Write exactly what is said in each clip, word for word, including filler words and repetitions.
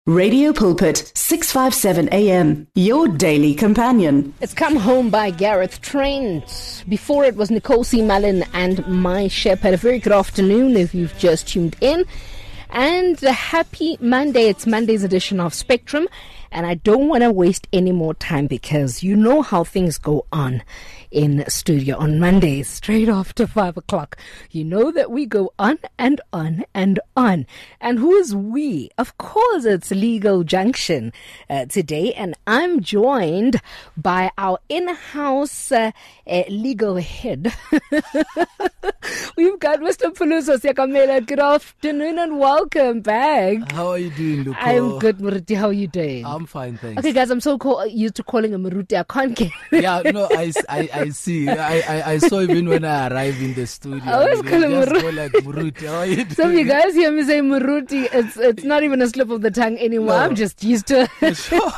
Radio Pulpit, six fifty-seven A M, your daily companion. It's Come Home by Gareth Trent. Before it was Nicole C. Mullen and My Shepherd. A very good afternoon if you've just tuned in. And a happy Monday. It's Monday's edition of Spectrum. And I don't want to waste any more time because you know how things go on in studio on Mondays, straight after five o'clock. You know that we go on and on and on. And who is we? Of course, it's Legal Junction uh, today. And I'm joined by our in-house uh, uh, legal head. We've got Mister Puluso Siakamela. Good afternoon and welcome back. How are you doing, Luko? I'm good, Muruti. How are you doing? I'm fine, thanks. Okay, guys, I'm so call, used to calling him Muruti. I can't get Yeah, no, I, I, I see. I, I, I saw even when I arrived in the studio. I always call him Muruti. Like Muruti. How are you doing? So if you guys hear me say Muruti, it's it's not even a slip of the tongue anymore. No. I'm just used to it. Sure.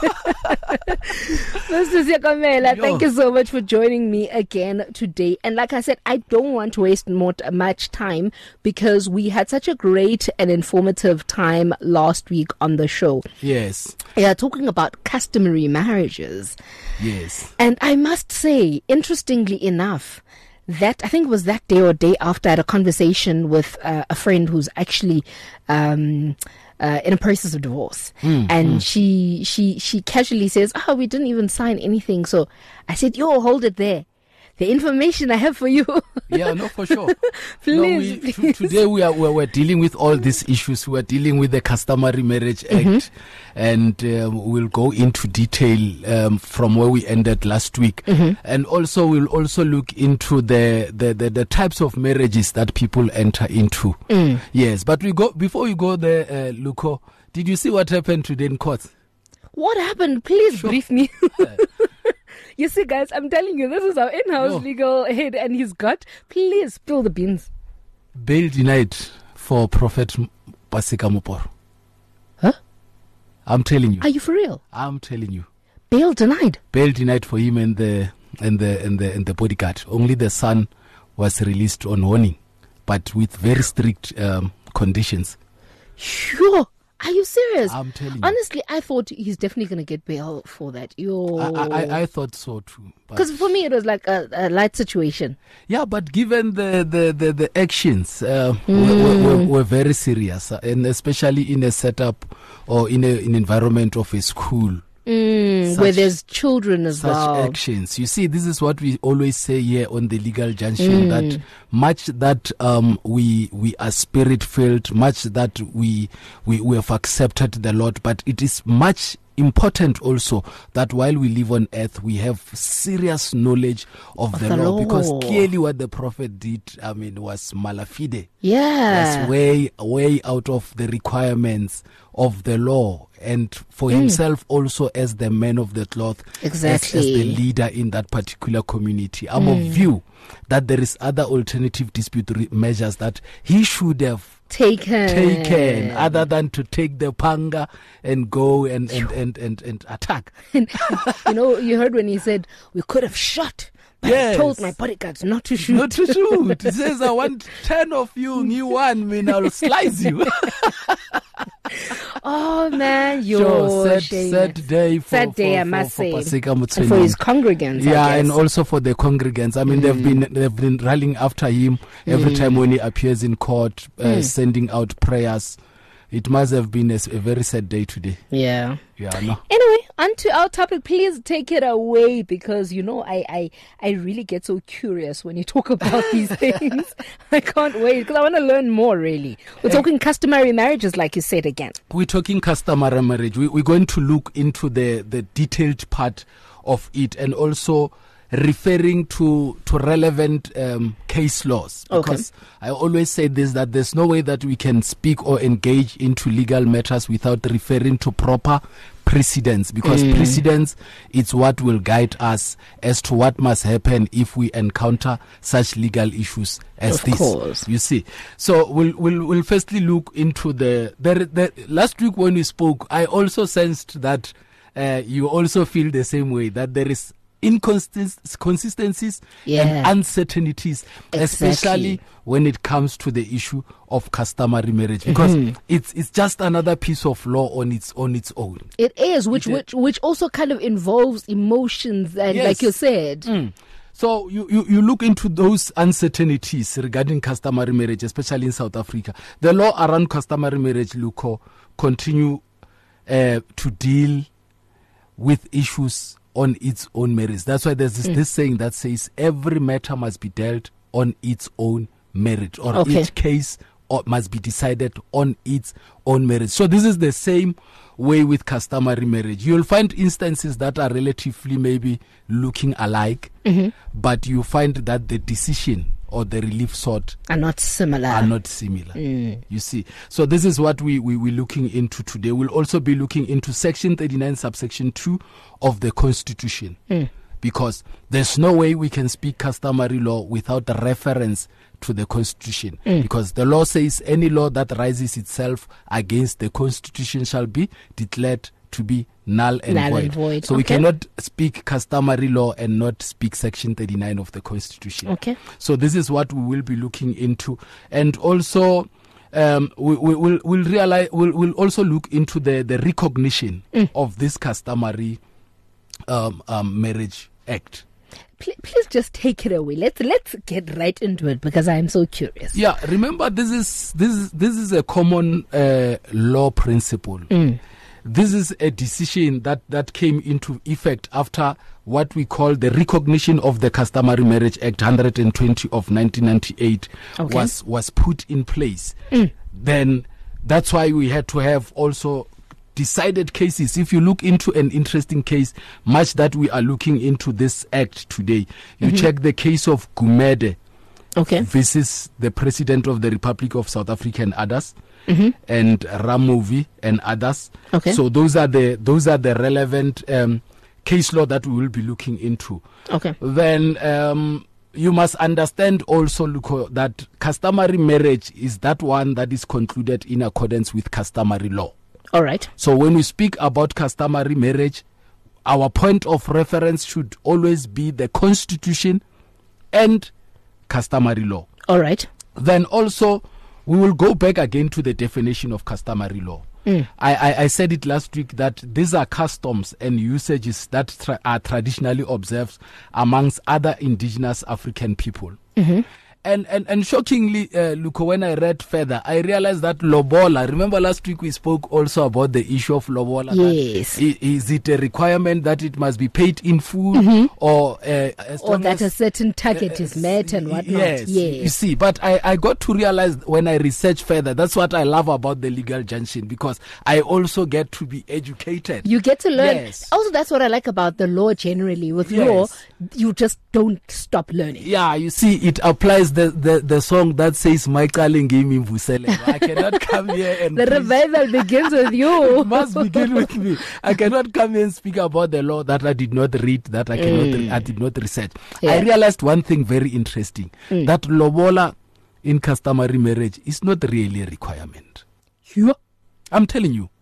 Mister Siakamela, thank you so much for joining me again today. And like I said, I don't want to waste more t- much time because we had such a great and informative time last week on the show. Yes. Yeah, talking about customary marriages. Yes. And I must say, interestingly enough, that I think it was that day or day after I had a conversation with uh, a friend who's actually um, uh, in a process of divorce, mm, and mm. she she she casually says, "Oh, we didn't even sign anything." So I said, "Yo, hold it there. The information I have for you." Yeah, no, for sure. please, no, we, please. T- today we are we're, we're dealing with all these issues. We're dealing with the Customary Marriage Act, mm-hmm. and um, we'll go into detail um, from where we ended last week, mm-hmm. and also we'll also look into the, the, the, the types of marriages that people enter into. Mm. Yes, but we go before we go there, uh, Luko. Did you see what happened today in court? What happened? Please sure. brief me. You see, guys, I'm telling you, this is our in-house no. legal head, and he's got, please spill the beans. Bail denied for Prophet Pasika Moporo. Huh? I'm telling you. Are you for real? I'm telling you. Bail denied? Bail denied for him and the and the and the and the bodyguard. Only the son was released on warning, but with very strict um, conditions. Sure. Are you serious? I'm telling you. Honestly, I thought he's definitely going to get bail for that. Yo. I, I, I thought so too. Because for me, it was like a, a light situation. Yeah, but given the, the, the, the actions uh, mm. were, were, were very serious, uh, and especially in a setup or in, a, in an environment of a school. Mm, such, where there's children as such well. Such actions. You see, this is what we always say here on the Legal Junction, mm. that much that um, we we are spirit-filled, much that we, we, we have accepted the Lord, but it is much important also that while we live on earth, we have serious knowledge of, of the, the law, law, because clearly what the prophet did, I mean, was malafide. Yeah. Was way, way out of the requirements of the law, and for mm. himself also as the man of the cloth, exactly. as, as the leader in that particular community. I'm mm. of view that there is other alternative dispute re- measures that he should have taken taken other than to take the panga and go and and, and, and, and attack. You know, you heard when he said we could have shot, but yes. I told my bodyguards not to shoot. Not to shoot. He says, I want ten of you, you one, mean I'll slice you. Oh man, you're sure, sad, sad day for, sad day, for, I must for, for say, and for his congregants. Yeah, I guess. and also for the congregants. I mean, mm. they've been they've been rallying after him every mm. time when he appears in court, uh, mm. sending out prayers. It must have been a, a very sad day today. Yeah. Yeah. No. Anyway, on to our topic. Please take it away because, you know, I, I, I really get so curious when you talk about these things. I can't wait because I want to learn more, really. We're uh, talking customary marriages, like you said again. We're talking customary marriage. We, we're going to look into the, the detailed part of it and also referring to to relevant um, case laws, because okay. I always say this, that there's no way that we can speak or engage into legal matters without referring to proper precedents, because mm. precedents is what will guide us as to what must happen if we encounter such legal issues as of this. Course. You see, so we'll we'll we'll firstly look into the, the the last week when we spoke. I also sensed that uh, you also feel the same way, that there is inconsistencies Yeah. and uncertainties, Exactly. especially when it comes to the issue of customary marriage, because Mm-hmm. it's it's just another piece of law on its on its own. It is, which It- which which also kind of involves emotions, and Yes. like you said, Mm. So you, you, you look into those uncertainties regarding customary marriage, especially in South Africa. The law around customary marriage, Luko, continue uh, to deal with issues on its own merits. That's why there's this, Mm. this saying that says every matter must be dealt on its own merit, or Okay. each case or must be decided on its own merit. So this is the same way with customary marriage. You'll find instances that are relatively maybe looking alike, Mm-hmm. but you find that the decision or the relief sought are not similar. are not similar. Mm. You see. So this is what we, we, we're looking into today. We'll also be looking into Section thirty-nine, subsection two of the Constitution. Mm. Because there's no way we can speak customary law without a reference to the Constitution. Mm. Because the law says any law that rises itself against the Constitution shall be declared to be null and Null void. and void. So we Okay. cannot speak customary law and not speak Section thirty-nine of the Constitution. Okay. So this is what we will be looking into. And also, um, we, we, we'll, we'll, realize, we'll, we'll also look into the, the recognition Mm. of this customary um, um, marriage act. Please, please just take it away. Let's let's get right into it because I am so curious. Yeah, remember this is this is this is a common uh, law principle. Mm. This is a decision that, that came into effect after what we call the recognition of the Customary Marriage Act one hundred twenty of nineteen ninety-eight Okay. was was put in place. Mm. Then that's why we had to have also decided cases. If you look into an interesting case, much that we are looking into this act today, you Mm-hmm. check the case of Gumede Okay. versus the President of the Republic of South Africa and others, Mm-hmm. and Ramovi and others. Okay. So those are the those are the relevant um, case law that we will be looking into. Okay. Then um, you must understand also, Luko, that customary marriage is that one that is concluded in accordance with customary law. All right. So when we speak about customary marriage, our point of reference should always be the Constitution and customary law. All right. Then also, we will go back again to the definition of customary law. Mm. I, I, I said it last week that these are customs and usages that tra- are traditionally observed amongst other indigenous African people. Mm-hmm. And, and and shockingly, uh, Luko, when I read further, I realized that lobola, remember last week we spoke also about the issue of lobola. Yes. That, i- is it a requirement that it must be paid in full, or uh, as Or long that as, a certain target is met and whatnot. Yes, you see, but I, I got to realize when I research further, that's what I love about the legal junction, because I also get to be educated. You get to learn. Yes. Also, that's what I like about the law generally. With Yes. law, you just don't stop learning. Yeah, you see, it applies the, the, the song that says, "My calling gave me Vusele." I cannot come here and The preach. revival begins with you. It must begin with me. I cannot come here and speak about the law that I did not read, that I cannot, Mm. I did not research. Yeah. I realized one thing very interesting, Mm. that lobola in customary marriage is not really a requirement. You- I'm telling you,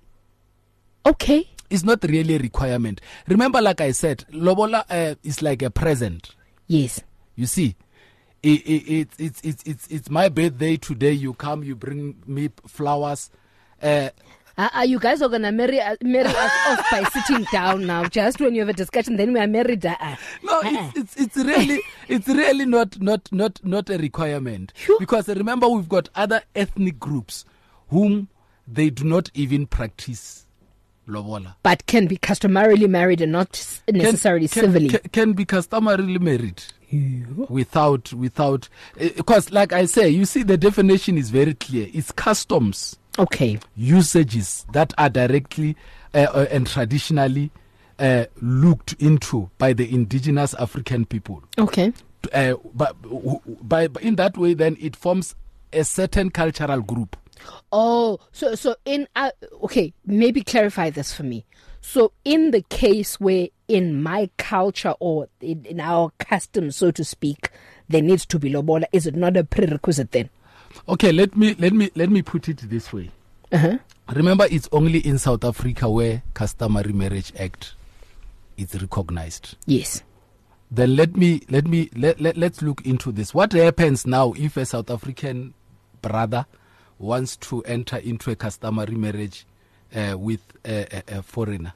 Okay. it's not really a requirement. Remember, like I said, lobola uh, is like a present. Yes. You see, it, it, it, it's it's it's it's my birthday today. You come, you bring me flowers. Uh, Uh, uh, you guys are gonna marry uh, marry us off by sitting down now. Just when you have a discussion, then we are married. Uh, uh. No, Uh-uh. it's, it's it's really it's really not not not not a requirement, Sure. because remember, we've got other ethnic groups whom they do not even practice lobola. But can be customarily married and not s- necessarily can, civilly. can, can be customarily married without without because, like I say, you see, the definition is very clear. It's customs, Okay. usages that are directly uh, uh, and traditionally uh, looked into by the indigenous African people. Okay. Uh, but by, by in that way, then it forms a certain cultural group. Oh, so so in uh, okay, maybe clarify this for me. So in the case where in my culture or in, in our customs, so to speak, there needs to be lobola, is it not a prerequisite then? Okay, let me let me let me put it this way. Uh-huh. Remember, it's only in South Africa where Customary Marriage Act is recognized. Yes. then let me let me let, let let's look into this. What happens now if a South African brother wants to enter into a customary marriage uh, with a, a, a foreigner?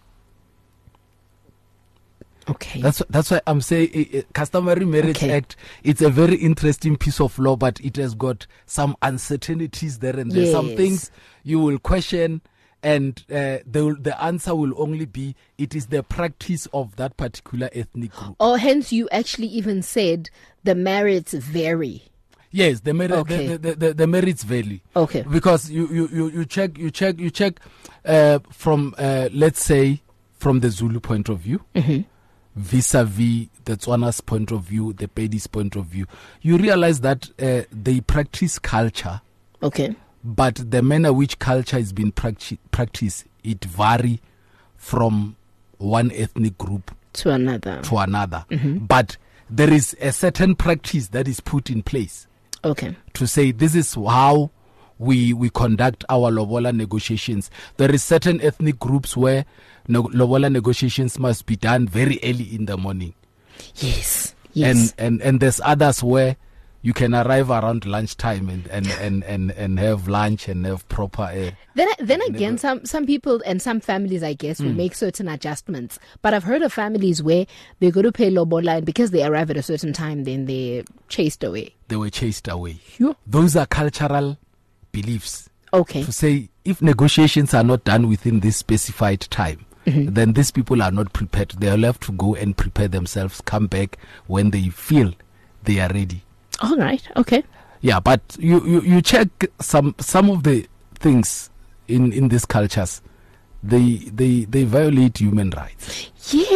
Okay. That's that's why I'm saying uh, uh, Customary Marriage Okay. Act. It's a very interesting piece of law, but it has got some uncertainties there and there. Some Yes. things you will question, and uh, the will- the answer will only be it is the practice of that particular ethnic group. Or hence you actually even said the merits vary. Yes, the merit, Okay. the, the, the, the merits vary. Okay. Because you, you, you, you check you check you check uh, from uh, let's say from the Zulu point of view, Mm-hmm. vis-a-vis the Tswana's point of view, the Pedi's point of view, you realize that uh, they practice culture, Okay. but the manner which culture is being practi- practiced, it vary from one ethnic group To another. to another. Mm-hmm. But there is a certain practice that is put in place Okay. to say this is how we we conduct our lobola negotiations. There is certain ethnic groups where no, lobola negotiations must be done very early in the morning, Yes. Yes. and and and there's others where you can arrive around lunchtime and and and and, and have lunch and have proper uh, Then, then again, some, some people and some families, I guess, will Hmm. make certain adjustments. But I've heard of families where they go to pay lobola, and because they arrive at a certain time, then they're chased away. they were chased away. Sure. Those are cultural beliefs. Okay. To say if negotiations are not done within this specified time, Mm-hmm. then these people are not prepared. They will have to go and prepare themselves, come back when they feel they are ready. All right. Okay. Yeah, but you, you, you check some some of the things in, in these cultures, they they they violate human rights.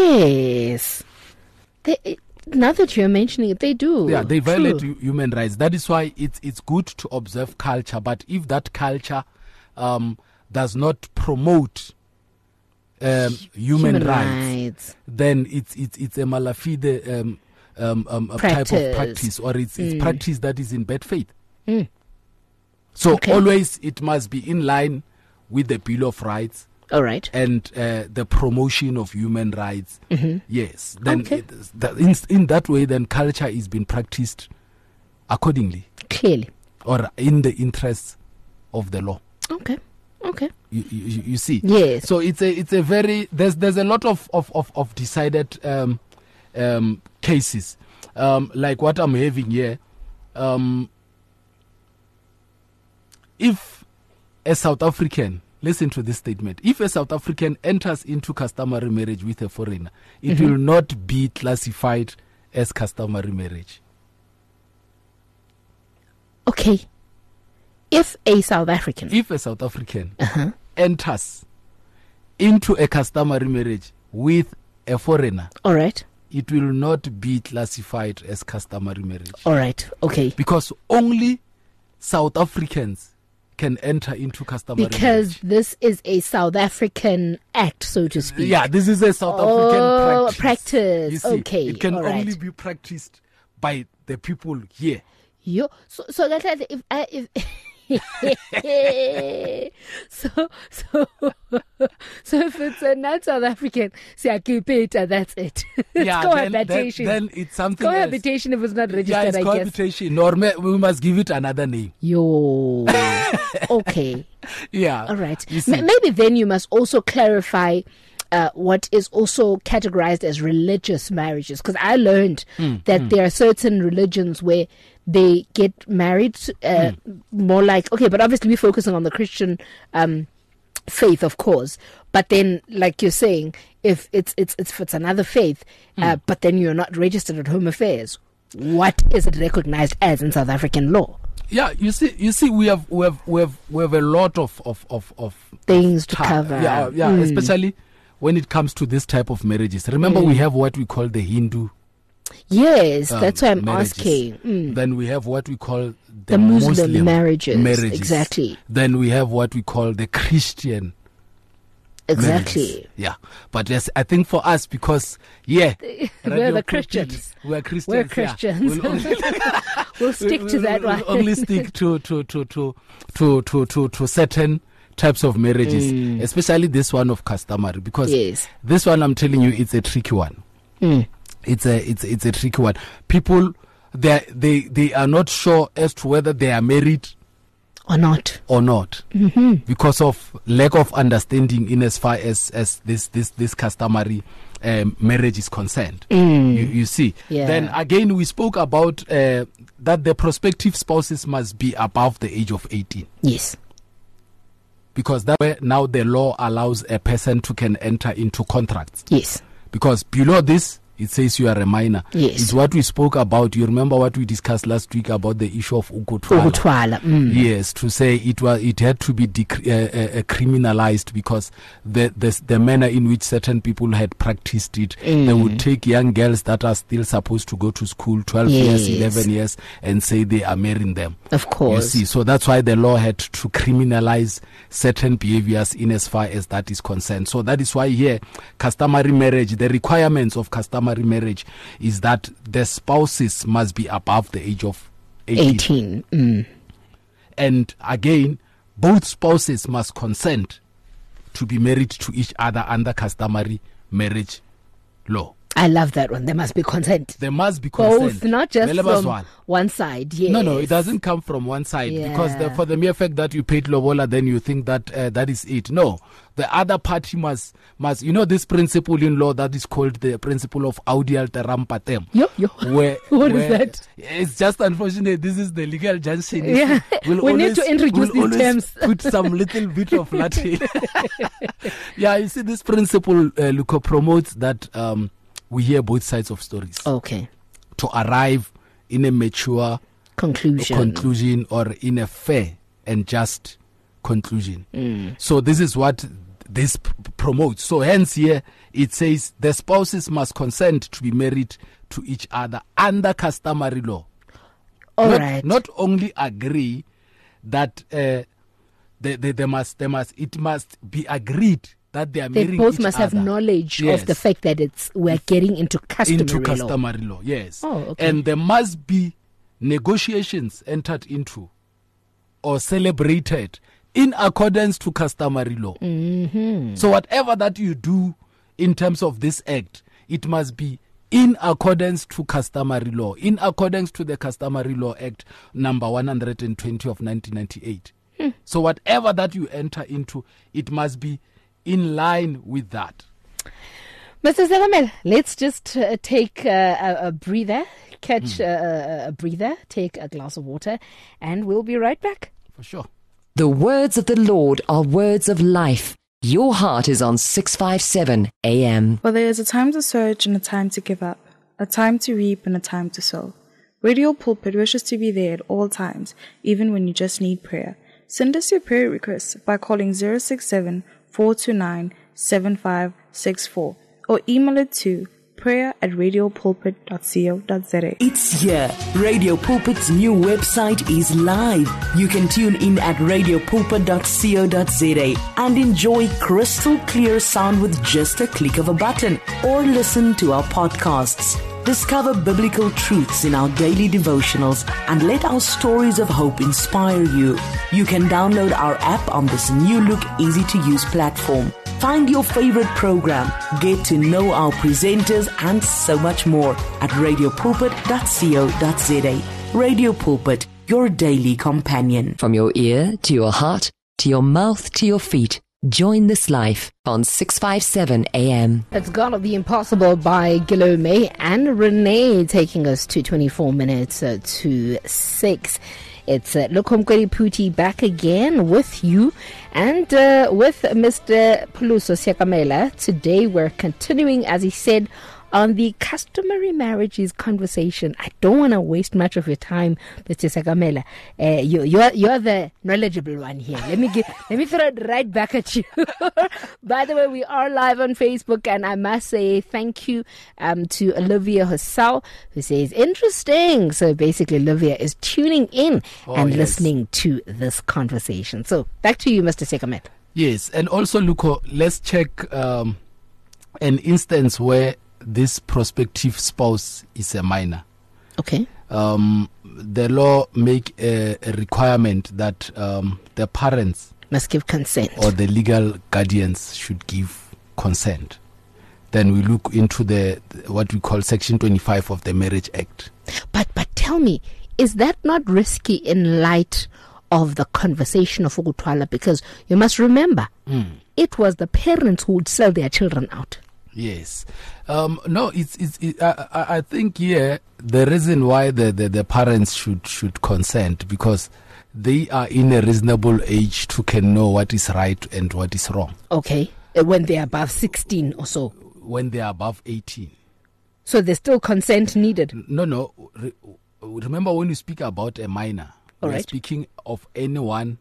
Yes. They, now that you're mentioning it, they do. Yeah, they violate True. hu- human rights. That is why it's it's good to observe culture. But if that culture um, does not promote um, human, Human rights, rights. then it's it's it's a malafide um, um, um, a type Practice. of practice, or it's it's Mm. practice that is in bad faith. Mm. So Okay. always it must be in line with the Bill of Rights All right. and uh, the promotion of human rights. Mhm. Yes, then Okay. it, that, in, in that way, then culture is being practiced accordingly Clearly. or in the interests of the law. Okay. Okay. You, you, you see. Yes. So it's a it's a very there's there's a lot of of of, of decided um, um, cases um, like what I'm having here. Um, if a South African, listen to this statement, if a South African enters into customary marriage with a foreigner, it Mhm. will not be classified as customary marriage. Okay. If a South African. If a South African Uh-huh. enters into a customary marriage with a foreigner, All right. it will not be classified as customary marriage All right. Okay. because only South Africans can enter into customary Because marriage. this is a South African act, so to speak. Yeah, this is a South Oh, African practice. practice. You see, Okay, it can all only right. be practiced by the people here. Yo, so so that that if I if so so so if it's a not South African, say I keep it and that's it. It's Yeah, then, then, cohabitation. then it's something else. Cohabitation if it's not Yeah, registered, it's I guess. cohabitation. Or may, we must give it another name. Yo, okay, Yeah. all right. You see. M- maybe then you must also clarify. Uh, what is also categorized as religious marriages, because I learned Mm, that there are certain religions where they get married uh, Mm. more like, okay, but obviously we're focusing on the Christian um, faith, of course, but then like you're saying, if it's it's, it's if it's another faith, uh, Mm. but then you're not registered at Home Affairs, what is it recognized as in South African law? Yeah, you see, you see, we have we have we have we have a lot of of of, of Things to ti- cover. Yeah, yeah, Mm. especially when it comes to this type of marriages. Remember, Mm. we have what we call the Hindu. Yes, um, that's why I'm marriages. asking. Mm. Then we have what we call the, The Muslim, Muslim marriages. marriages. Exactly. Then we have what we call the Christian Exactly. marriages. Yeah, but yes, I think for us, because yeah, We're Radio the Pulpit, Christians. We're Christians. We're yeah. Christians. We'll only, We'll stick to we'll- that we'll one. only stick to to to to to to to, to certain types of marriages, especially this one of customary, because Yes. this one I'm telling you, it's a tricky one. Mm. it's a it's it's a tricky one. People they they they are not sure as to whether they are married or not or not mm-hmm. because of lack of understanding in as far as as this this this customary um, marriage is concerned. Mm. You, you see. Yeah. Then again, we spoke about uh, that the prospective spouses must be above the age of eighteen. Yes. Because that way now the law allows a person to can enter into contracts. Yes. Because below this, it says you are a minor. Yes. It's what we spoke about. You remember what we discussed last week about the issue of ukutwala. Ukutwala. Mm. Yes, to say it was it had to be dec- uh, uh, criminalized because the, the the manner in which certain people had practiced it, Mm. they would take young girls that are still supposed to go to school, twelve years, Yes. eleven years, and say they are marrying them. Of course. You see, so that's why the law had to criminalize certain behaviors in as far as that is concerned. So that is why here, customary marriage, the requirements of customary marriage is that the spouses must be above the age of eighteen. eighteen. Mm. And again, both spouses must consent to be married to each other under customary marriage law. I love that one. There must be consent. There must be consent. Both, not just Vele from bazwana. one side. Yes. No, no, it doesn't come from one side because the, Yeah. for the mere fact that you paid lobola, then you think that uh, that is it. No, the other party must must you know this principle in law that is called the principle of audial terram patem. Yo, yo. Where, What is where that? It's just unfortunate. This is the legal junction. Yeah. We'll We need always- to introduce we'll these always terms. Put some little bit of Latin. Yeah, you see, this principle, uh, Luco, promotes that um, we hear both sides of stories Okay. to arrive in a mature Conclusion. conclusion or in a fair and just conclusion. Mm. So this is what this p- promotes. So hence here it says the spouses must consent to be married to each other under customary law. All not, right. not only agree that uh, they, they, they must they must it must be agreed that they are They marrying both each must have other. knowledge Yes. of the fact that it's we're getting into customary into law. customary law. Yes. Oh, okay. And there must be negotiations entered into or celebrated in accordance to customary law. Mm-hmm. So whatever that you do in terms of this act, it must be in accordance to customary law, in accordance to the Customary Law Act number one hundred twenty of nineteen ninety-eight. Hmm. So whatever that you enter into, it must be in line with that. Mister Segamela, let's just uh, take uh, a, a breather, catch uh, a breather, take a glass of water, and we'll be right back. For sure. The words of the Lord are words of life. Your heart is on six fifty-seven A M. For there is a time to search and a time to give up, a time to reap and a time to sow. Radio Pulpit wishes to be there at all times, even when you just need prayer. Send us your prayer requests by calling zero six seven, four two nine, seven five six four or email it to prayer at radiopulpit dot co dot za. It's here. Radio Pulpit's new website is live. You can tune in at radiopulpit dot co dot za and enjoy crystal clear sound with just a click of a button, or listen to our podcasts. Discover biblical truths in our daily devotionals and let our stories of hope inspire you. You can download our app on this new look, easy to use platform. Find your favorite program, get to know our presenters, and so much more at radiopulpit dot co dot za. Radio Pulpit, your daily companion. From your ear to your heart, to your mouth, to your feet. Join this life on six fifty-seven A M. It's Gotta Be Impossible by Guillaume and Renee, taking us to twenty-four minutes uh, to six. It's uh, Lukomkweli Puti back again with you and uh, with Mister Puluso Segamela. Today we're continuing, as he said, on the customary marriages conversation. I don't want to waste much of your time, Mister Segamela. Uh, you, you're you're the knowledgeable one here. Let me get let me throw it right back at you. By the way, we are live on Facebook, and I must say thank you um, to Olivia Hussau, who says interesting. So basically, Olivia is tuning in Oh, and yes. listening to this conversation. So back to you, Mister Segamela. Yes, and also, Luco, let's check um, an instance where this prospective spouse is a minor. Okay. Um, the law make a, a requirement that um, the parents Must give consent. or the legal guardians should give consent. then we look into the what we call Section twenty-five of the Marriage Act. But but tell me, is that not risky in light of the conversation of ukutwala? Because you must remember, mm. it was the parents who would sell their children out. Yes. Um, no, it's it's. It, I, I think here the reason why the, the, the parents should should consent, because they are in a reasonable age to can know what is right and what is wrong. Okay, when they are above sixteen or so. When they are above eighteen. So there's still consent needed. No, no. Re- remember, when you speak about a minor, All we're right. speaking of anyone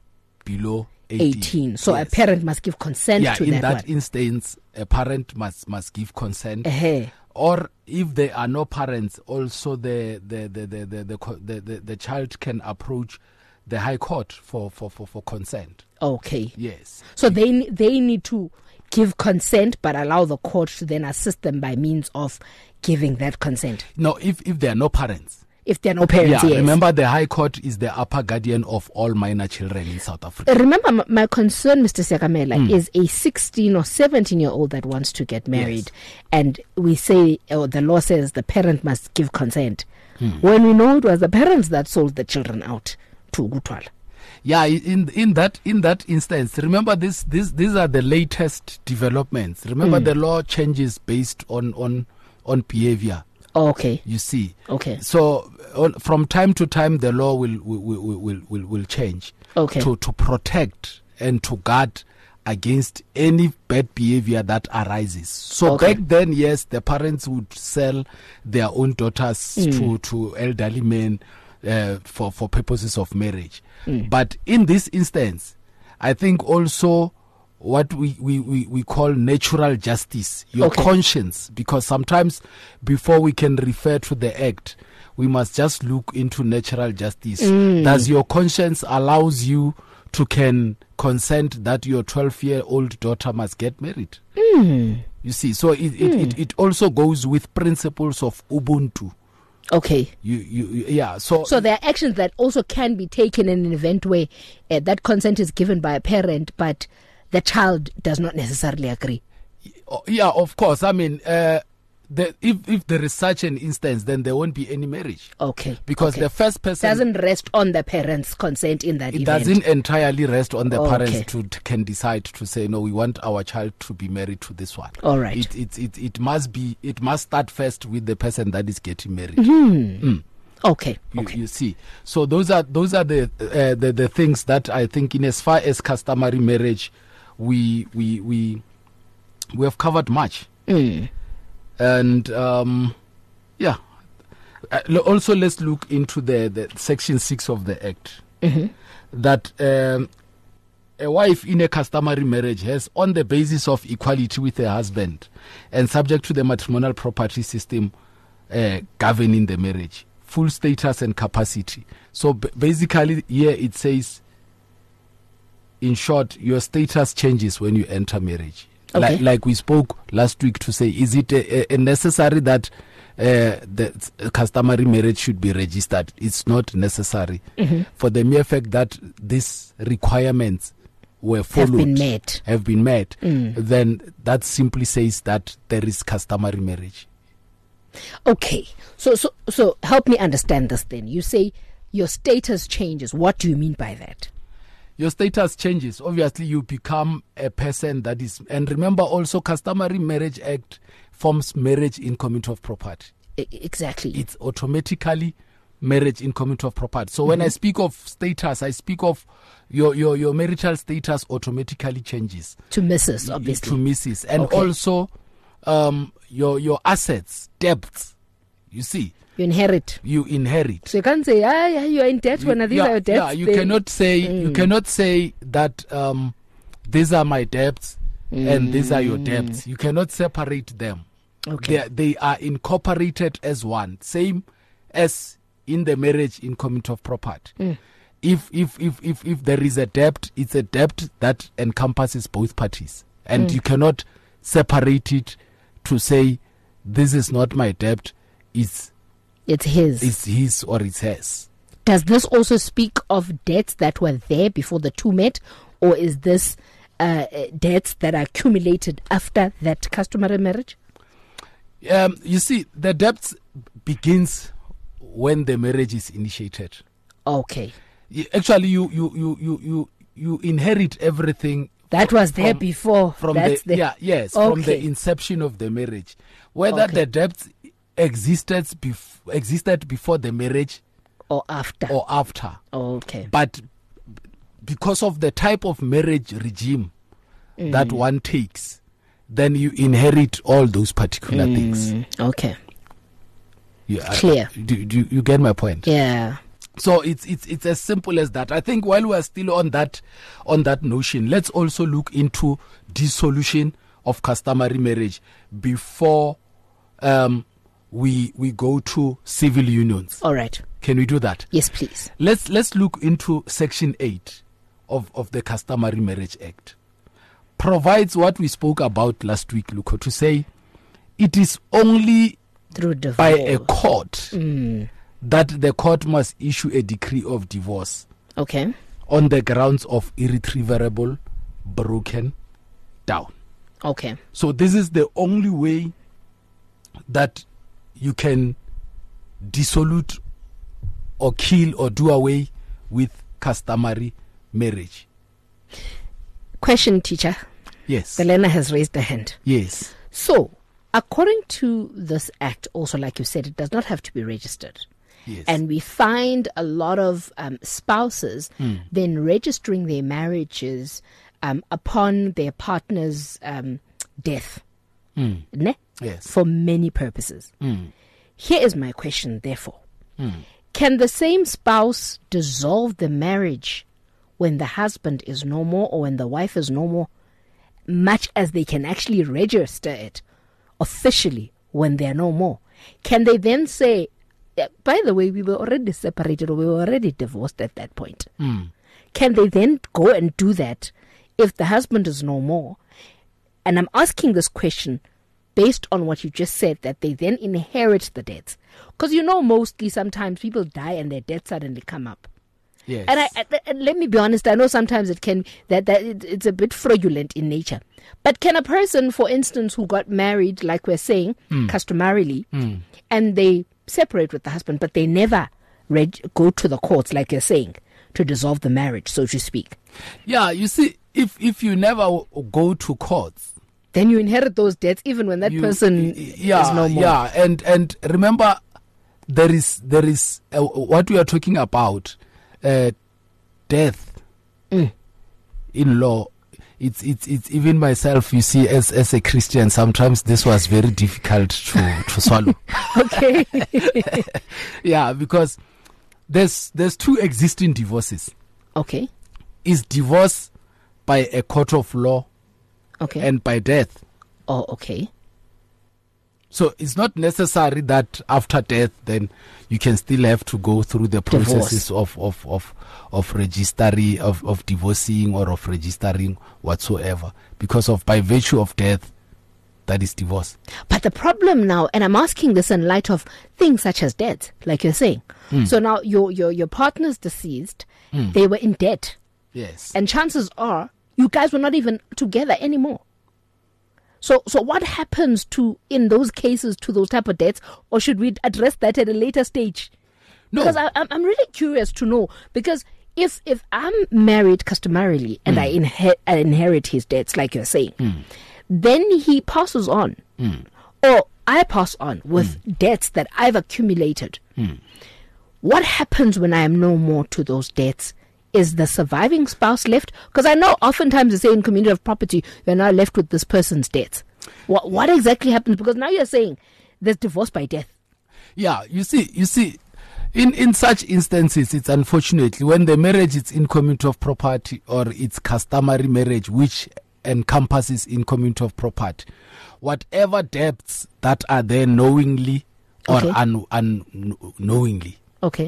below eighteen. eighteen. So Yes. a parent must give consent Yeah, to in that, that one. instance, a parent must must give consent. Uh-huh. Or if there are no parents, also the the the the the, the, co- the, the, the child can approach the High Court for, for, for, for consent. Okay. Yes. So they they need to give consent, but allow the court to then assist them by means of giving that consent. No, if if there are no parents. If there are no parents, Yeah, yes. remember the High Court is the upper guardian of all minor children in South Africa. Remember, m- my concern, Mister Siakamela, mm. is a sixteen or seventeen-year-old that wants to get married. Yes. And we say, or the law says the parent must give consent. Mm. When we know it was the parents that sold the children out to ukutwala. Yeah, in in that in that instance, remember this this these are the latest developments. Remember mm. the law changes based on on on behavior. Oh, okay. You see. Okay. So uh, from time to time, the law will will will will, will, will change. Okay. To to protect and to guard against any bad behavior that arises. So Okay. back then, yes, the parents would sell their own daughters Mm. to to elderly men uh, for for purposes of marriage. Mm. But in this instance, I think also what we, we, we, we call natural justice, your Okay. conscience, because sometimes before we can refer to the act, we must just look into natural justice. Mm. Does your conscience allows you to can consent that your twelve-year-old daughter must get married? Mm. You see, so it, it, Mm. it, it also goes with principles of Ubuntu. Okay. You, you, you yeah. So, So there are actions that also can be taken in an event where uh, that consent is given by a parent, but the child does not necessarily agree. Oh, yeah, of course. I mean, uh, the, if if there is such an instance, then there won't be any marriage. Okay. Because okay. the first person doesn't rest on the parents' consent in that it event. doesn't entirely rest on the Okay. parents to, to can decide to say no, we want our child to be married to this one. All right. It it it, it must be it must start first with the person that is getting married. Mm-hmm. Mm. Okay. You, okay. you see, so those are those are the, uh, the the things that I think, in as far as customary marriage, we we we we have covered much. Mm. And um, yeah, uh, also let's look into the, the section six of the act, Mm-hmm. that um, a wife in a customary marriage has, on the basis of equality with her husband and subject to the matrimonial property system uh, governing the marriage, full status and capacity. So b- basically here it says, in short, your status changes when you enter marriage. Okay. Like, like we spoke last week to say, is it a, a necessary that uh, the customary marriage should be registered? It's not necessary. Mm-hmm. For the mere fact that these requirements were followed, Have been met. have been met, Mm. then that simply says that there is customary marriage. Okay. So so so help me understand this then. You say your status changes. What do you mean by that? Your status changes. Obviously, you become a person that is, and remember also, Customary Marriage Act forms marriage in community of property. I- exactly. It's automatically marriage in community of property. So mm-hmm. when I speak of status, I speak of your your, your marital status automatically changes to Missus obviously. to Missus And Okay. also um, your your assets, debts. You see, You inherit. you inherit. So you can't say, ah, yeah, you are in debt when these yeah, are your debts. yeah, you then- cannot say you Mm. cannot say that um, these are my debts and these are your debts. You cannot separate them. Okay. They, they are incorporated as one, same as in the marriage in community of property. Mm. If, if if if if there is a debt, it's a debt that encompasses both parties, and Mm. you cannot separate it to say this is not my debt. It's It's his. it's his or it's hers. Does this also speak of debts that were there before the two met, or is this uh, debts that are accumulated after that customary marriage? Um, you see, the debts begins when the marriage is initiated. Okay. Y- Actually, you you you you you, you inherit everything That was there from- before. from That's the, the, yeah yes from the Okay. inception of the marriage, whether Okay. the debts existed bef- existed before the marriage or after. or after. Okay. But because of the type of marriage regime Mm. that one takes, then you inherit all those particular things. Mm, okay. You, I- Clear. do, do you get my point? Yeah. So it's it's it's as simple as that. I think while we are still on that on that notion, let's also look into dissolution of customary marriage before um, we we go to civil unions. All right. Can we do that? Yes, please. Let's let's look into section eight of, of the Customary Marriage Act. Provides what we spoke about last week, Luko, to say it is only Through divorce. by a court Mm. that the court must issue a decree of divorce Okay. on the grounds of irretrievable broken down. Okay. So this is the only way that you can dissolute or kill or do away with customary marriage. Question, teacher. Yes. Selena has raised a hand. Yes. So, according to this act, also, like you said, it does not have to be registered. Yes. And we find a lot of um, spouses then registering their marriages um, upon their partner's um, death. Mm. Ne? Yes. For many purposes. Mm. Here is my question, therefore. Can the same spouse dissolve the marriage when the husband is no more or when the wife is no more, much as they can actually register it officially when they're no more? Can they then say, "Yeah, by the way, we were already separated or we were already divorced at that point"? Mm. Can they then go and do that if the husband is no more? And I'm asking this question based on what you just said, that they then inherit the debts. Because you know, mostly sometimes people die and their debts suddenly come up. Yes. And I, I, and let me be honest, I know sometimes it can, that, that it, it's a bit fraudulent in nature. But can a person, for instance, who got married, like we're saying, customarily, and they separate with the husband, but they never reg- go to the courts, like you're saying, to dissolve the marriage, so to speak, Yeah, you see, if if you never w- go to courts, then you inherit those debts even when that you- person y- yeah, is no more. Yeah, and and remember, there is there is uh, what we are talking about, uh, death Mm. in law. It's it's it's even myself. You see, as as a Christian, sometimes this was very difficult to to swallow. Okay. Yeah, because there's there's two existing divorces. Okay. Is divorce by a court of law Okay. and by death. oh, okay. So it's not necessary that after death, then you can still have to go through the processes of of of of registering, of of divorcing or of registering whatsoever, because of by virtue of death, that is divorce. But the problem now, and I'm asking this in light of things such as debt, like you're saying. So now your your your partner's deceased, they were in debt, Yes. and chances are you guys were not even together anymore. So so what happens to in those cases to those type of debts, or should we address that at a later stage? No. Because I, I'm I'm really curious to know, because if if I'm married customarily and I, inher- I inherit his debts, like you're saying, then he passes on, or I pass on with debts that I've accumulated. What happens when I am no more to those debts? Is the surviving spouse left? Because I know oftentimes they say in community of property, you're now left with this person's debts. What what exactly happens? Because now you're saying there's divorce by death. Yeah, you see, you see, in, in such instances, it's unfortunately when the marriage is in community of property or it's customary marriage, which encompasses in community of property, whatever debts that are there knowingly or Okay. un, unknowingly, Okay.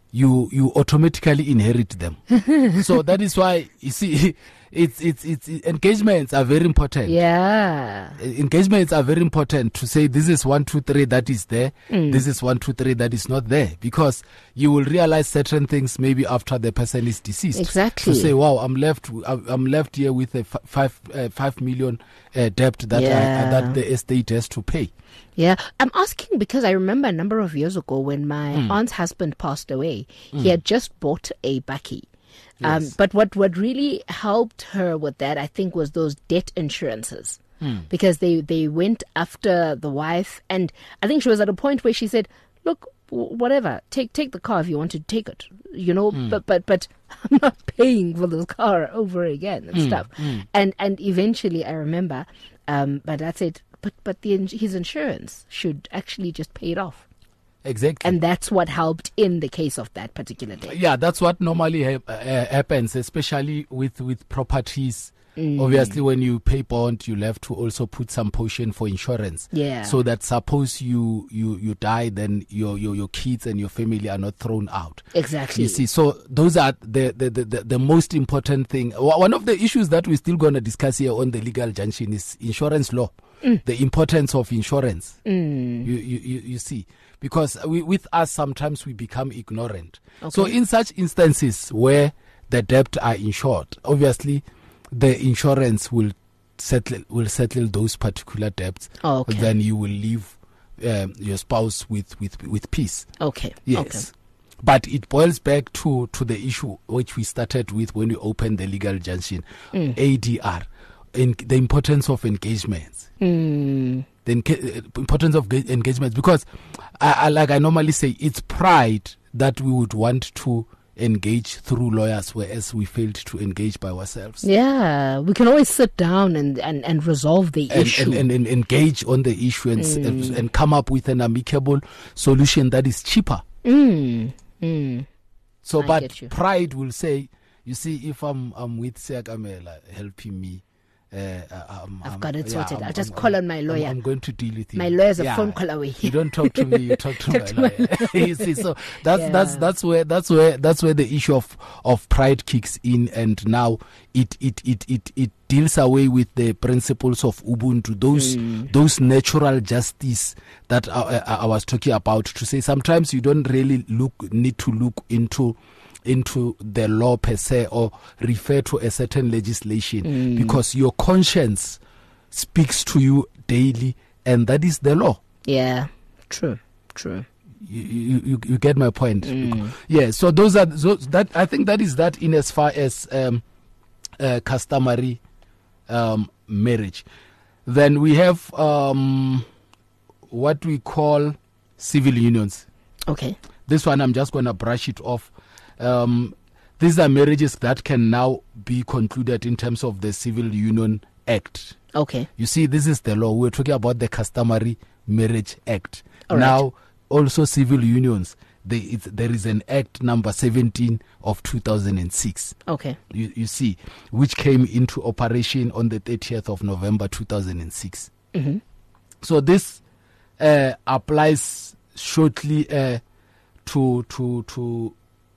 you you automatically inherit them. So that is why you see it's it's it's engagements are very important. Yeah, engagements are very important to say this is one two three that is there, Mm. this is one two three that is not there, because you will realize certain things maybe after the person is deceased. Exactly. To say, wow, I'm left I'm left here with a f- five uh, five million uh, debt that Yeah. I, uh, that the estate has to pay. yeah. I'm asking because I remember a number of years ago when my Mm. aunt's husband passed away. He had just bought a bakkie. Um, Yes. but what, what really helped her with that, I think, was those debt insurances. Because they, they went after the wife, and I think she was at a point where she said, look, w- whatever, take take the car if you want to take it, you know, but but but I'm not paying for this car over again and stuff. And and eventually I remember, um, but that's it. But but the ins- his insurance should actually just pay it off, Exactly. and that's what helped in the case of that particular day. Yeah, that's what normally ha- uh, happens, especially with, with properties. Obviously, when you pay bond, you'll have to also put some portion for insurance. Yeah. So that suppose you, you, you die, then your, your your kids and your family are not thrown out. Exactly. You see, so those are the the, the, the, the most important thing. Wha- One of the issues that we're still going to discuss here on the legal junction is insurance law, the importance of insurance. You, you, you, you see, because we, with us, sometimes we become ignorant. So in such instances where the debt are insured, obviously the insurance will settle will settle those particular debts. Oh, okay. Then you will leave um, your spouse with, with, with peace. Okay. Yes. Okay. But it boils back to, to the issue which we started with when we opened the legal junction, A D R, in the importance of engagements. Mm. The enca- uh, importance of ga- engagements, because I, I, like I normally say, it's pride that we would want to engage through lawyers, whereas we failed to engage by ourselves. Yeah, we can always sit down and, and, and resolve the And, issue. and, and, and engage on the issue and, s- and, and come up with an amicable solution that is cheaper. Mm. Mm. So, I but get you. pride will say, you see, if I'm I'm with Siakamela helping me, uh, I'm, I've I'm- got it yeah, sorted. I'm- I'll just I'm- call on my I'm- lawyer. I'm, going to deal with you. My lawyer's a Yeah. phone call away. You don't talk to me. You talk to my Talk to my lawyer. you see, so that's Yeah. that's that's where that's where that's where the issue of of pride kicks in, and now it it it it it deals away with the principles of Ubuntu, those Mm. those natural justice that I, I, I was talking about. To say sometimes you don't really look need to look into into the law per se or refer to a certain legislation, Mm. because your conscience speaks to you daily, and that is the law. Yeah, true, true. You, you, you, you get my point. Mm. Yeah, so those are those, that I think that is that in as far as um, uh, customary um, marriage. Then we have um, what we call civil unions. Okay. This one I'm just going to brush it off. Um, these are marriages that can now be concluded in terms of the Civil Union Act. Okay. You see, this is the law. We're talking about the Customary Marriage Act. All right. Now, also civil unions. They, it's, there is an Act number seventeen of two thousand six. Okay. You, you see, which came into operation on the thirtieth of November two thousand six. Mm-hmm. So this uh, applies shortly uh, to to to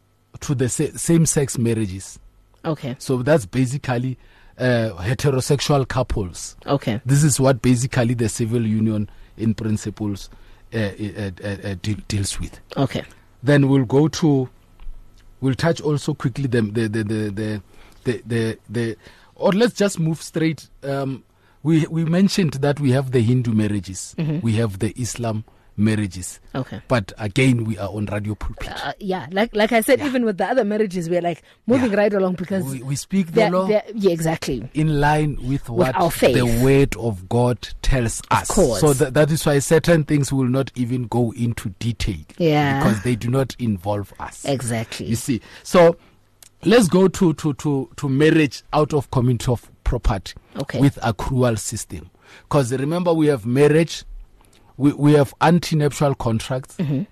to the sa- same-sex marriages. Okay. So that's basically uh, heterosexual couples. Okay. This is what basically the civil union in principles uh, uh, uh, uh, de- deals with. Okay. Then we'll go to, we'll touch also quickly the the the the the the, the, the or let's just move straight. Um, we we mentioned that we have the Hindu marriages, Mhm. we have the Islam marriages, Okay. but again we are on Radio Pulpit. Uh, yeah, like like I said, Yeah. even with the other marriages, we're like moving Yeah. right along because we, we speak the they're- law they're- yeah, exactly. in line with what our faith. the word of God tells us. course. So th- that is why certain things will not even go into detail. Yeah. Because they do not involve us. Exactly. You see. So let's go to, to, to, to marriage out of community of property Okay. with accrual system. Because remember, we have marriage, we, we have antenuptial contracts Mhm.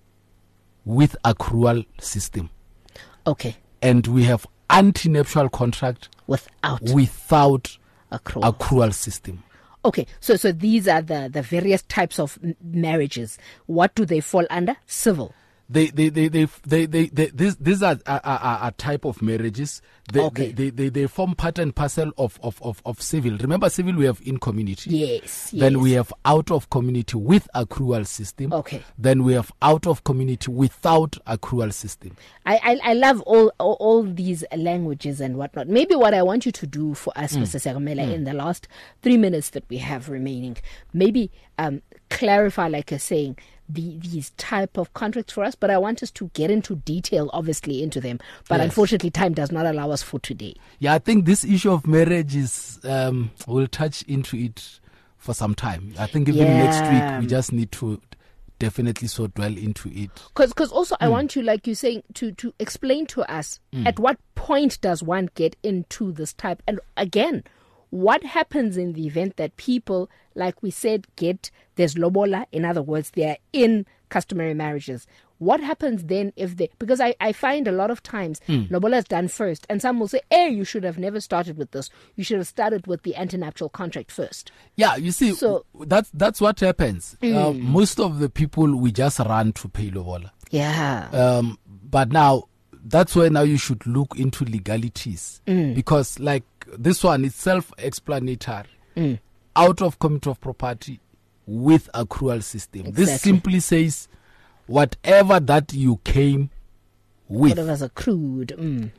with accrual system. Okay. And we have antenuptial contract Without without accrual. accrual system. Okay, so so these are the, the various types of m- marriages. What do they fall under? Civil. They, they, they, they, they, they, they these, these are a, a, a type of marriages. They, Okay. they, they, they, they form part and parcel of, of, of, of civil. Remember, civil we have in community. Yes. Then yes. we have out of community with accrual system. Okay. Then we have out of community without accrual system. I, I I love all, all all these languages and whatnot. Maybe what I want you to do for us, Mm. Mister Segamela, in the last three minutes that we have remaining, maybe um, clarify, like you're saying, the, these type of contracts for us. But I want us to get into detail, obviously, into them. But Yes. unfortunately, time does not allow us for today. Yeah, I think this issue of marriage is, um, we'll touch into it for some time. I think even next Yeah. week we just need to definitely so dwell into it. Because also I want you, like you're saying, to, to explain to us at what point does one get into this type. And again, what happens in the event that people, like we said, get, there's lobola, in other words, they're in customary marriages. What happens then if they, because I, I find a lot of times lobola is done first, and some will say, hey, you should have never started with this. You should have started with the antenuptial contract first. Yeah, you see, So- w- that's that's what happens. Uh, most of the people, we just run to pay lobola. Yeah. Um, but now, that's where now you should look into legalities. Because like this one is self-explanatory. Out of community of property with accrual system. This Exactly. simply says whatever that you came with, Whatever's accrued. Mm.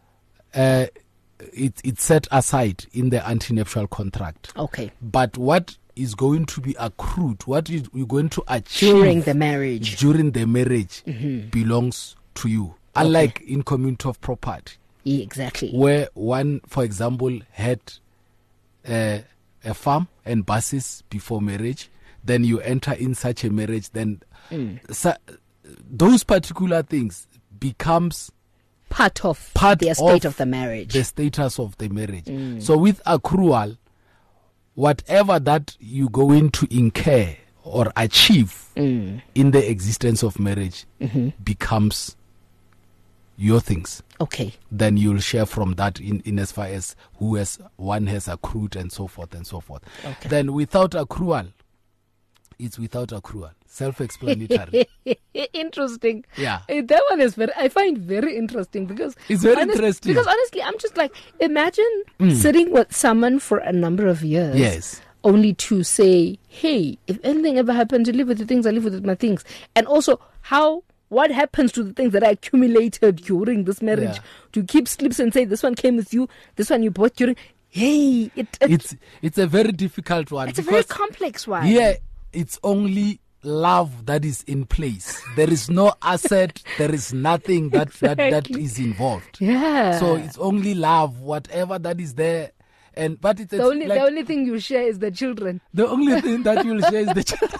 uh, it, it's set aside in the antenuptial contract. Okay. But what is going to be accrued, what is you're going to achieve During the marriage. during the marriage belongs to you. Unlike in community of property, Yeah, exactly. where one, for example, had uh, a farm and buses before marriage, then you enter in such a marriage, then sa- those particular things becomes Part of part the estate of of the marriage. the status of the marriage. So with accrual, whatever that you going to incur or achieve in the existence of marriage becomes your things. Okay. Then you'll share from that in, in as far as who has one has accrued and so forth and so forth. Okay. Then without accrual, it's without accrual. Self-explanatory. Interesting. Yeah. Eh, that one is very, I find very interesting because It's very interesting. Because honestly, I'm just like, imagine sitting with someone for a number of years. Yes. Only to say, hey, if anything ever happened, to live with the things, I live with my things. And also, how, what happens to the things that I accumulated during this marriage? Yeah. To keep slips and say, this one came with you, this one you bought during. Hey, it, it, It's it's a very difficult one. it's a very because complex one. here it's only love that is in place. There is no asset. There is nothing that, that, that Exactly. is involved. Yeah. So it's only love, whatever that is there. And but it's the only, like, the only thing you share is the children. the only thing that you'll share is the children.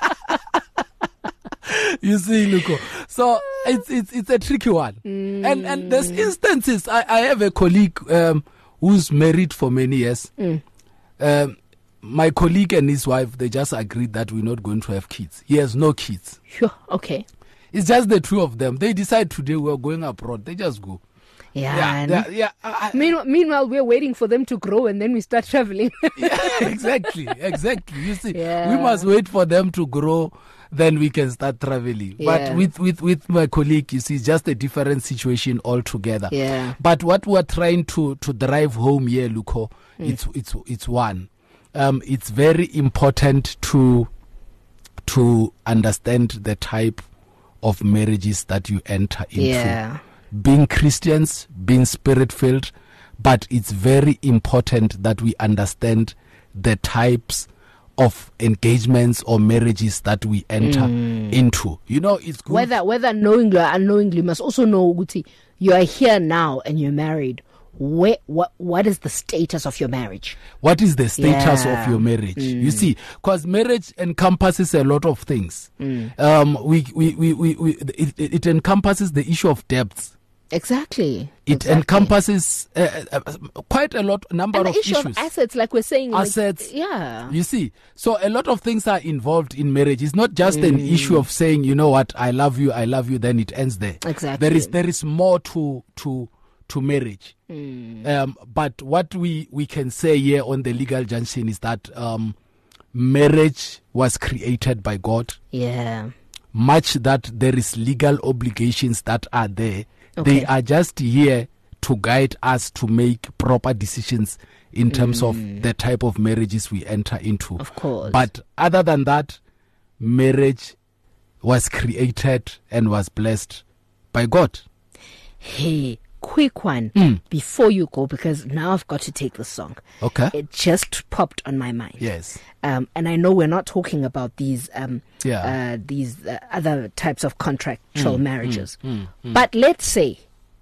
You see, Luko. So it's it's it's a tricky one. Mm. And and there's instances. I, I have a colleague um, who's married for many years. Mm. Um, my colleague and his wife, they just agreed that we're not going to have kids. He has no kids. Sure. Okay. It's just the two of them. They decide today we're going abroad. They just go. Yeah. Yeah, and yeah, yeah. I- I- meanwhile, meanwhile, we're waiting for them to grow and then we start traveling. yeah, exactly, exactly. You see, Yeah. we must wait for them to grow, then we can start traveling. Yeah. But with, with, with my colleague, you see, it's just a different situation altogether. Yeah. But what we're trying to, to drive home here, Luko, it's it's it's one. Um, it's very important to to understand the type of marriages that you enter into. Yeah. Being Christians, being spirit filled, but it's very important that we understand the types of engagements or marriages that we enter into. You know, it's good. Whether whether knowingly or unknowingly, you must also know, Uguti, you are here now and you're married. Where, what what is the status of your marriage? What is the status Yeah. of your marriage? You see, because marriage encompasses a lot of things. Um, we, we, we, we, we it, it encompasses the issue of debts. Exactly. It exactly. encompasses uh, uh, quite a lot number and the of issue issues. of assets, like we're saying, like, Assets. yeah. You see, so a lot of things are involved in marriage. It's not just an issue of saying, you know what, I love you, I love you, then it ends there. Exactly. There is there is more to to to marriage. Um, but what we we can say here on the legal junction is that um, marriage was created by God. Yeah. much that there is legal obligations that are there. Okay. They are just here to guide us to make proper decisions in terms Mm. of the type of marriages we enter into. Of course. But other than that, marriage was created and was blessed by God. Hey, quick one Mm. before you go, because now I've got to take the song. Okay. It just popped on my mind. Yes. Um, and I know we're not talking about these um, Yeah. uh, these uh, other types of contractual Mm, marriages. mm, mm, But let's say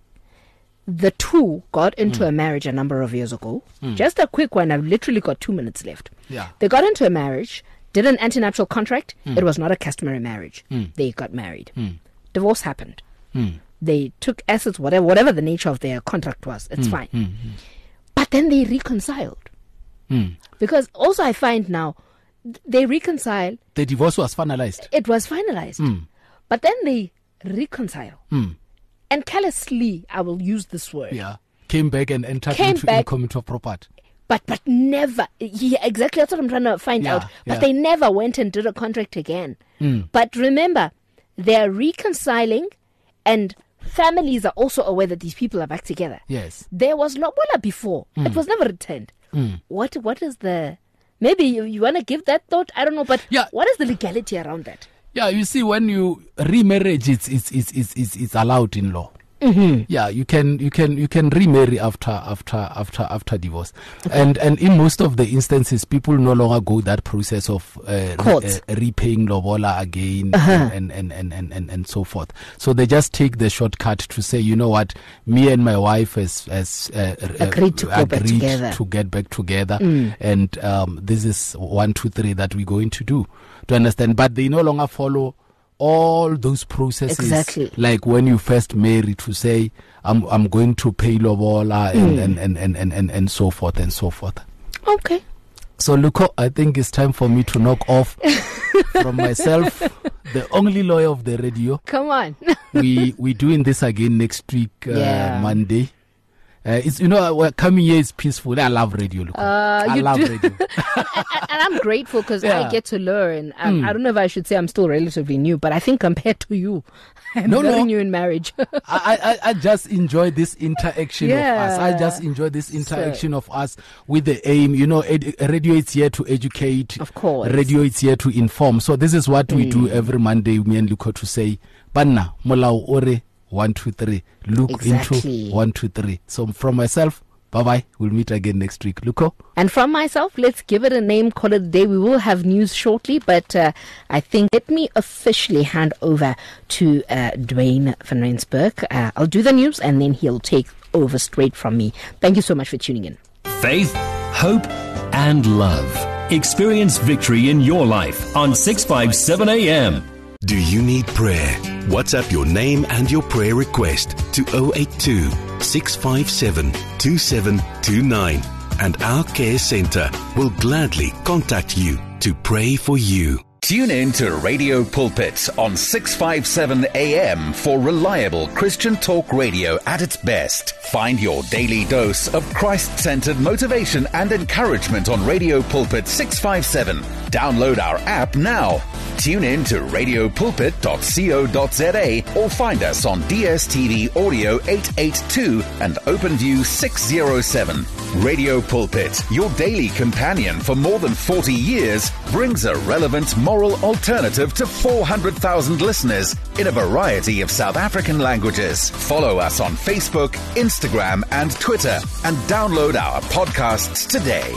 the two got into a marriage a number of years ago. Just a quick one. I've literally got two minutes left. Yeah. They got into a marriage, did an antenuptial contract. Mm. It was not a customary marriage. Mm. They got married. Mm. Divorce happened. Mm. They took assets, whatever, whatever the nature of their contract was. It's Mm, fine. mm, But then they reconciled. mm. Because also I find now, th- they reconcile. The divorce was finalized. It was finalized. Mm. But then they reconcile. Mm. And callously, I will use this word. Yeah. Came back and entered Came into back- income into property. But but never, yeah, exactly. That's what I'm trying to find Yeah, out. But yeah. they never went and did a contract again. Mm. But remember, they are reconciling, and families are also aware that these people are back together. Yes. There was lobola before. It was never returned. Mm. What what is the? Maybe you, you want to give that thought. I don't know. But Yeah. what is the legality around that? Yeah, you see, when you remarriage, it's it's it's it's it's, it's allowed in law. Mm-hmm. Yeah, you can you can you can remarry after after after after divorce, and and in most of the instances, people no longer go that process of uh, Court. re, uh, repaying lobola again Uh-huh. and, and, and, and, and and so forth. So they just take the shortcut to say, you know what, me and my wife has has uh, uh, Agreed to go back agreed together. to get back together, Mm. and um, this is one, two, three that we're going to do. To understand, but they no longer follow all those processes, Exactly. like when you first marry, to say I'm I'm going to pay lobola and, Mm. and, and, and, and, and, and so forth and so forth. Okay. So Luko, I think it's time for me to knock off from myself, the only lawyer of the radio. Come on. We we doing this again next week, uh, Yeah. Monday. Uh, it's you know we're coming here is peaceful. I love radio. Luko. Uh, I you love do. radio. and, and I'm grateful because Yeah. I get to learn. Um, Mm. I don't know if I should say I'm still relatively new, but I think compared to you, I'm No, very no. new in marriage. I, I, I just enjoy this interaction of us. I Yeah. just enjoy this interaction of us with the aim, you know, ed- radio is here to educate. Of course. Radio is here to inform. So this is what we do every Monday, me and Luko, to say, Banna, Molao Ore, one, two, three. Look Exactly. into one, two, three. So from myself, bye-bye. We'll meet again next week. Luko? And from myself, let's give it a name, call it a day. We will have news shortly, but uh, I think let me officially hand over to uh, Dwayne van Rensburg. Uh, I'll do the news and then he'll take over straight from me. Thank you so much for tuning in. Faith, hope, and love. Experience victory in your life on six fifty-seven A M. Do you need prayer? WhatsApp your name and your prayer request to zero eight two, six five seven, two seven two nine, and our care center will gladly contact you to pray for you. Tune in to Radio Pulpit on six fifty-seven A M for reliable Christian talk radio at its best. Find your daily dose of Christ-centered motivation and encouragement on Radio Pulpit six fifty-seven. Download our app now. Tune in to radio pulpit dot co dot za or find us on D S T V Audio eight eighty-two and OpenView six oh seven. Radio Pulpit, your daily companion for more than forty years, brings a relevant moral alternative to four hundred thousand listeners in a variety of South African languages. Follow us on Facebook, Instagram, and Twitter, and download our podcasts today.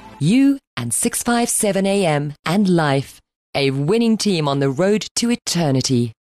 You and six fifty-seven A M and Life, a winning team on the road to eternity.